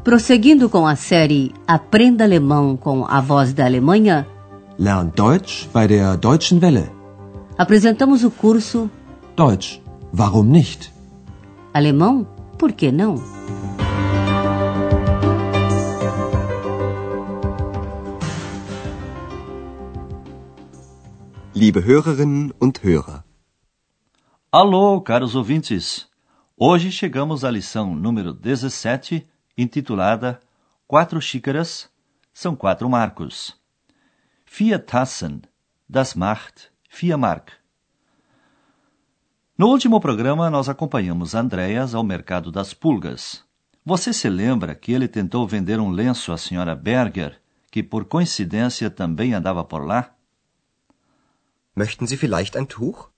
Prosseguindo com a série Aprenda Alemão com a Voz da Alemanha, Lern Deutsch bei der Deutschen Welle. apresentamos o curso Deutsch, warum nicht? Alemão, por que não? Liebe Hörerinnen und Hörer. Alô, caros ouvintes! Hoje chegamos à lição número 17, intitulada 4 xícaras são 4 marcos. 4 Tassen, das macht 4 Mark. No último programa, nós acompanhamos Andreas ao mercado das pulgas. Você se lembra que ele tentou vender um lenço à senhora Berger, que por coincidência também andava por lá? Möchten Sie vielleicht ein Tuch?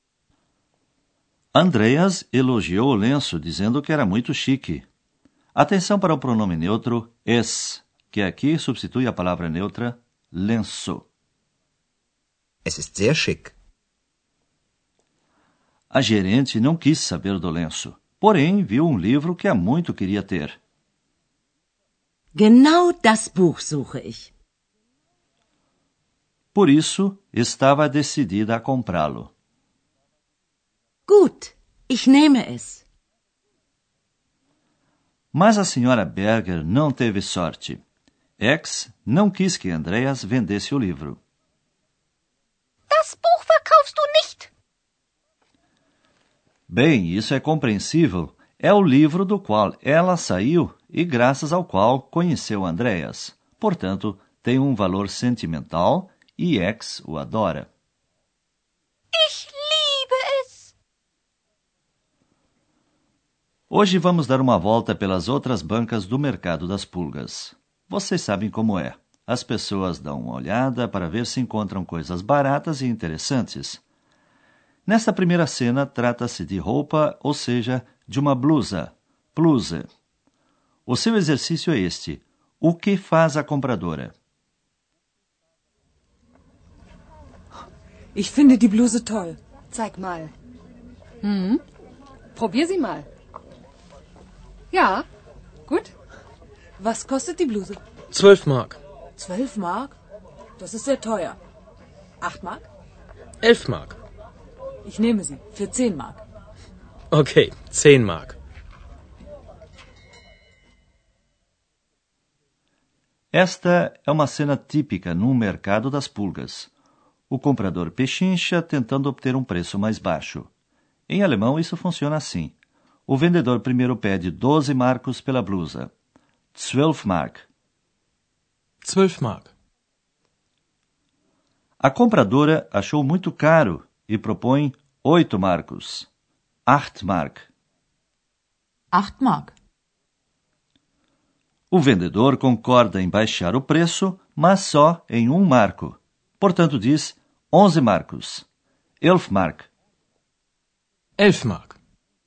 Andreas elogiou o lenço, dizendo que era muito chique. Atenção para o pronome neutro es, que aqui substitui a palavra neutra lenço. Es ist sehr schick. A gerente não quis saber do lenço, porém viu um livro que há muito queria ter. Genau das Buch suche ich. Por isso, estava decidida a comprá-lo. Gut, ich nehme es. Mas a senhora Berger não teve sorte. Ex não quis que Andreas vendesse o livro. Das Buch verkaufst du nicht. Bem, isso é compreensível. É o livro do qual ela saiu e graças ao qual conheceu Andreas. Portanto, tem um valor sentimental e Ex o adora. Ich liebe es. Hoje vamos dar uma volta pelas outras bancas do mercado das pulgas. Vocês sabem como é. As pessoas dão uma olhada para ver se encontram coisas baratas e interessantes. Nesta primeira cena, trata-se de roupa, ou seja, de uma blusa, bluse. O seu exercício é este. O que faz a compradora? Ich finde die Bluse toll. Zeig mal. Probier sie mal. Ja, gut. Was kostet die Bluse? 12 Mark. 12 Mark? Das ist sehr teuer. 8 Mark? 11 Mark. Ich nehme sie für 10 Mark. Okay, 10 Mark. Esta é uma cena típica num mercado das pulgas. O comprador pechincha tentando obter um preço mais baixo. Em alemão, isso funciona assim. O vendedor primeiro pede 12 marcos pela blusa. 12 Mark. 12 Mark. A compradora achou muito caro e propõe 8 marcos. 8 Mark. 8 Mark. O vendedor concorda em baixar o preço, mas só em 1 marco. Portanto, diz 11 marcos. 11 Mark. 11 Mark.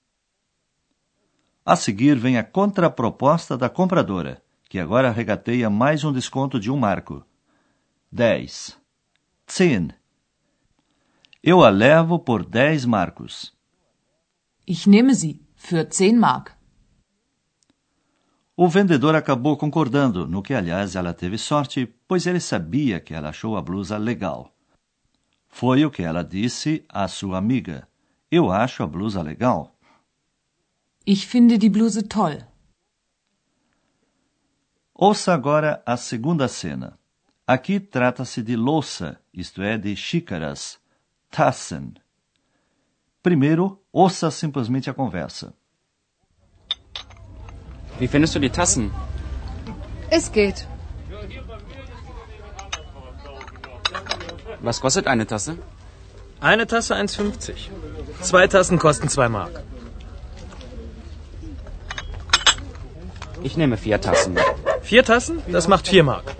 A seguir vem a contraproposta da compradora, que agora regateia mais um desconto de 1 marco. 10. 10. Eu a levo por 10 marcos. Ich nehme sie für 10 Mark. O vendedor acabou concordando, no que, aliás, ela teve sorte, pois ele sabia que ela achou a blusa legal. Foi o que ela disse à sua amiga. Eu acho a blusa legal. Ich finde die Bluse toll. Ouça agora a segunda cena. Aqui trata-se de louça, isto é, de xícaras, Tassen. Primeiro, ouça simplesmente a conversa. Wie findest du die Tassen? Es geht. Was kostet eine Tasse? Eine Tasse 1,50. 2 Tassen kosten 2 Mark. Ich nehme 4 Tassen. 4 Tassen? Das macht 4 Mark.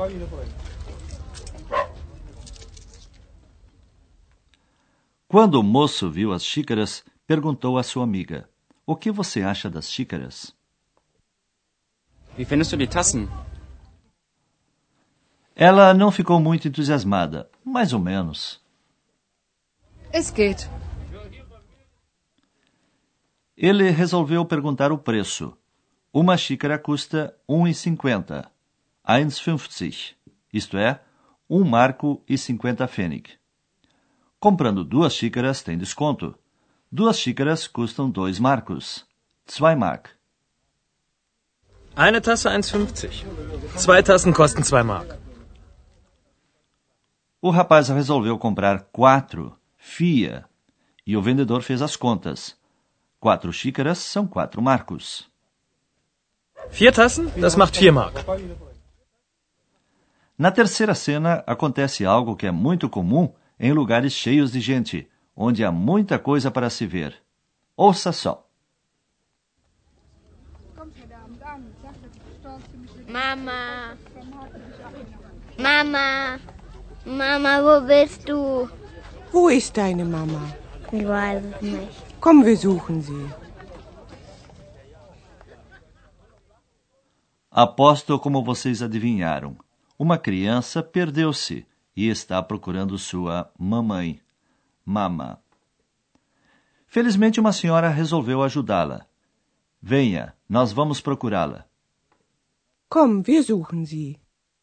Quando o moço viu as xícaras, perguntou à sua amiga: O que você acha das xícaras? Wie findest du die Tassen? Ela não ficou muito entusiasmada, mais ou menos. Es geht. Ele resolveu perguntar o preço. Uma xícara custa 1,50. 1,50. Isto é, 1 marco e 50 Pfennig. Comprando 2 xícaras tem desconto. 2 xícaras custam 2 marcos. 2 Mark. Eine Tasse 1,50. 2 Tassen kosten 2 Mark. O rapaz resolveu comprar 4, 4, e o vendedor fez as contas. 4 xícaras são 4 marcos. 4 Tassen, das macht 4 Mark. Na terceira cena, acontece algo que é muito comum em lugares cheios de gente, onde há muita coisa para se ver. Ouça só. Mama. Mama. Mama, wo bist du? Wo ist deine Mama? Ich weiß es nicht. Komm, wir suchen sie. Aposto como vocês adivinharam. Uma criança perdeu-se e está procurando sua mamãe. Mama. Felizmente, uma senhora resolveu ajudá-la. Venha, nós vamos procurá-la. Komm, wir suchen sie.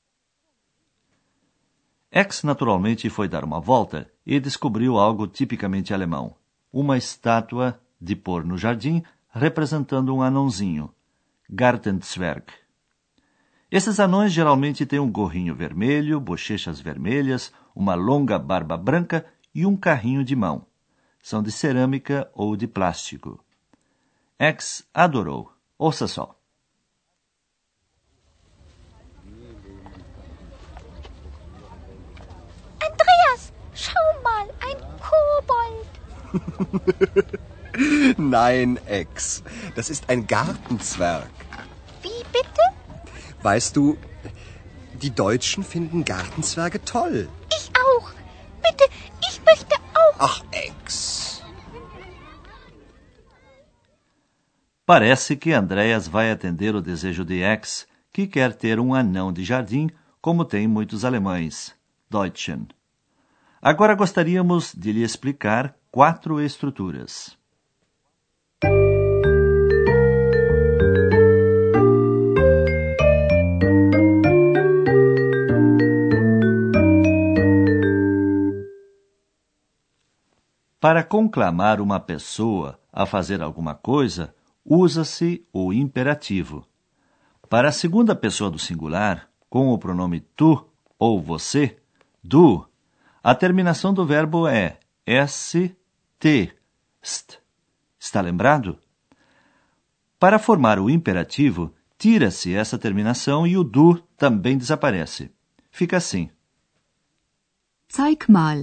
X naturalmente foi dar uma volta e descobriu algo tipicamente alemão. Uma estátua de pôr no jardim representando um anãozinho. Gartenzwerg. Esses anões geralmente têm um gorrinho vermelho, bochechas vermelhas, uma longa barba branca e um carrinho de mão. São de cerâmica ou de plástico. X adorou. Ouça só. Andreas, schau mal, ein Kobold. Nein, Ex. Das ist ein Gartenzwerg. Wie bitte? Weißt du, die Deutschen finden Gartenzwerge toll. Ich auch. Bitte, ich möchte auch. Ach, Ex. Parece que Andreas vai atender o desejo de X, que quer ter um anão de jardim, como tem muitos alemães. Deutschen. Agora gostaríamos de lhe explicar 4 estruturas. Para conclamar uma pessoa a fazer alguma coisa, usa-se o imperativo. Para a segunda pessoa do singular, com o pronome tu ou você, du, a terminação do verbo é st, st. Está lembrado? Para formar o imperativo, tira-se essa terminação e o du também desaparece. Fica assim. Zeig mal.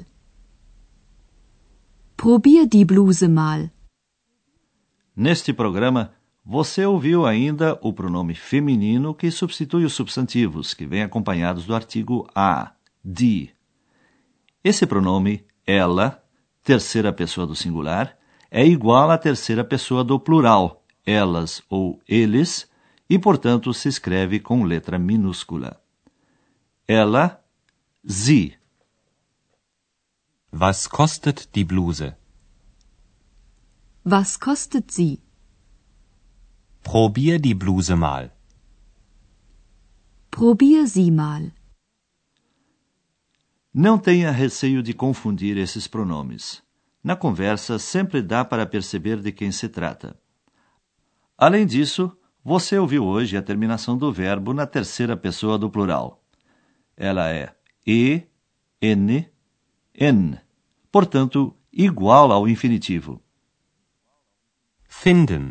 Probier die Bluse mal. Neste programa, você ouviu ainda o pronome feminino que substitui os substantivos, que vêm acompanhados do artigo a, die. Esse pronome, ela, terceira pessoa do singular, é igual à terceira pessoa do plural, elas ou eles, e, portanto, se escreve com letra minúscula. Ela, sie. Was kostet die Bluse? Was kostet sie? Probier die Bluse mal. Probier sie mal. Não tenha receio de confundir esses pronomes. Na conversa, sempre dá para perceber de quem se trata. Além disso, você ouviu hoje a terminação do verbo na terceira pessoa do plural. Ela é e, n, n. Portanto, igual ao infinitivo. Finden.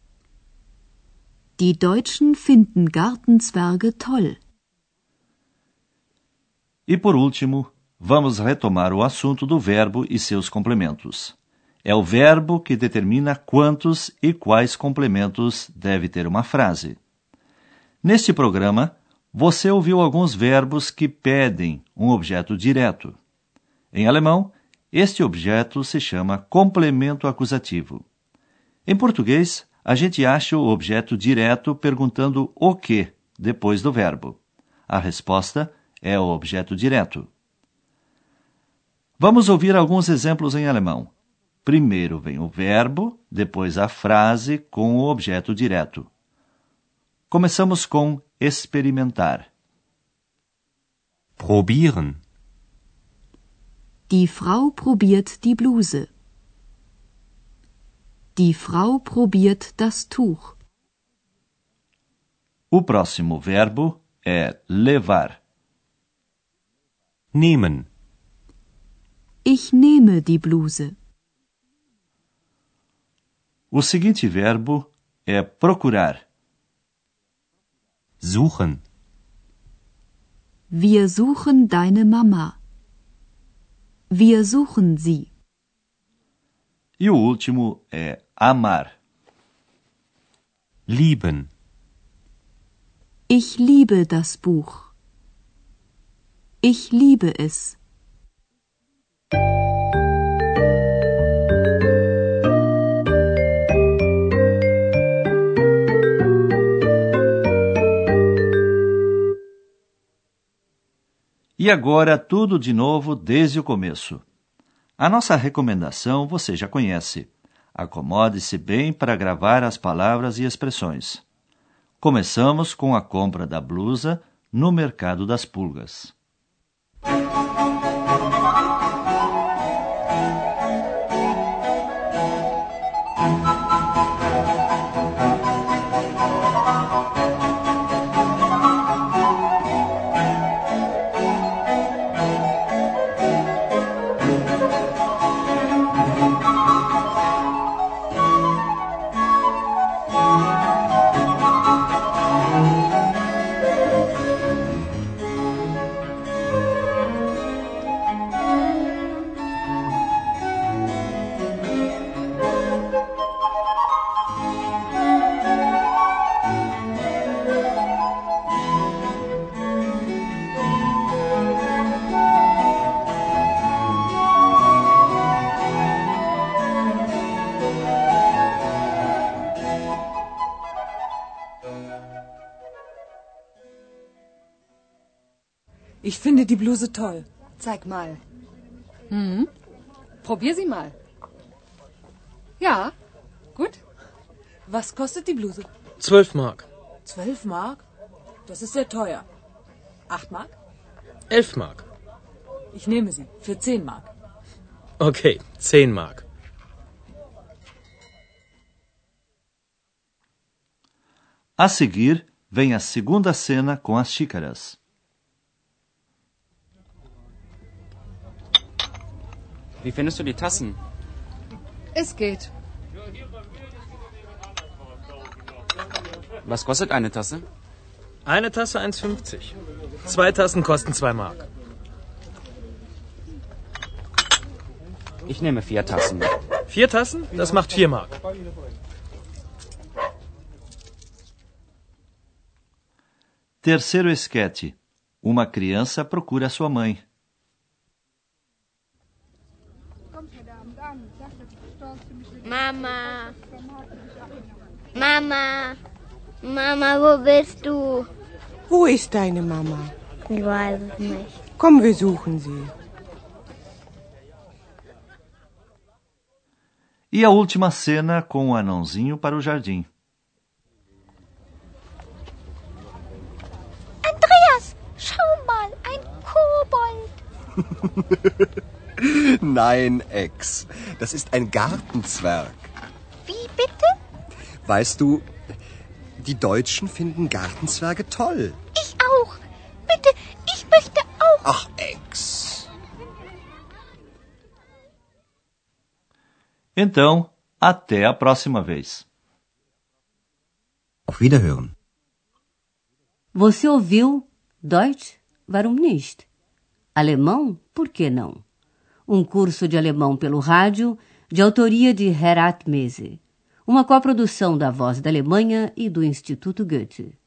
Die Deutschen finden Gartenzwerge toll. E por último, vamos retomar o assunto do verbo e seus complementos. É o verbo que determina quantos e quais complementos deve ter uma frase. Neste programa, você ouviu alguns verbos que pedem um objeto direto. Em alemão, este objeto se chama complemento acusativo. Em português, a gente acha o objeto direto perguntando o que depois do verbo. A resposta é o objeto direto. Vamos ouvir alguns exemplos em alemão. Primeiro vem o verbo, depois a frase com o objeto direto. Começamos com experimentar. Probieren. Die Frau probiert die Bluse. Die Frau probiert das Tuch. O próximo verbo é levar. Nehmen. Ich nehme die Bluse. O seguinte verbo é procurar. Suchen. Wir suchen deine Mama. Wir suchen sie. E o último é amar. Lieben. Ich liebe das Buch. Ich liebe es. E agora tudo de novo desde o começo. A nossa recomendação você já conhece. Acomode-se bem para gravar as palavras e expressões. Começamos com a compra da blusa no Mercado das Pulgas. Ich finde die Bluse toll. Zeig mal. Probier sie mal. Ja, gut. Was kostet die Bluse? 12 Mark. 12 Mark? Das ist sehr teuer. 8 Mark? 11 Mark. Ich nehme sie für 10 Mark. Okay, 10 Mark. A seguir, vem a segunda cena com as xícaras. Wie findest du die Tassen? Es geht. Was kostet eine Tasse? Eine Tasse 1,50. 2 Tassen kosten 2 Mark. Ich nehme 4 Tassen. 4 Tassen? Das macht 4 Mark. Terceiro esquete. Uma criança procura sua mãe. Mama. Mama. Mama, wo bist du? Wo ist deine Mama? Ich weiß es nicht. Komm, wir suchen sie. E a última cena com o anãozinho para o jardim. Andreas, schau mal, ein Kobold. Nein, Ex. Das ist ein Gartenzwerg. Wie bitte? Weißt du, die Deutschen finden Gartenzwerge toll. Ich auch. Bitte, ich möchte auch. Ach, Ex. Então, até a próxima vez. Auf Wiederhören. Você ouviu Deutsch? Warum nicht? Alemão? Por que não? Um curso de alemão pelo rádio, de autoria de Herat Mese. Uma coprodução da Voz da Alemanha e do Instituto Goethe.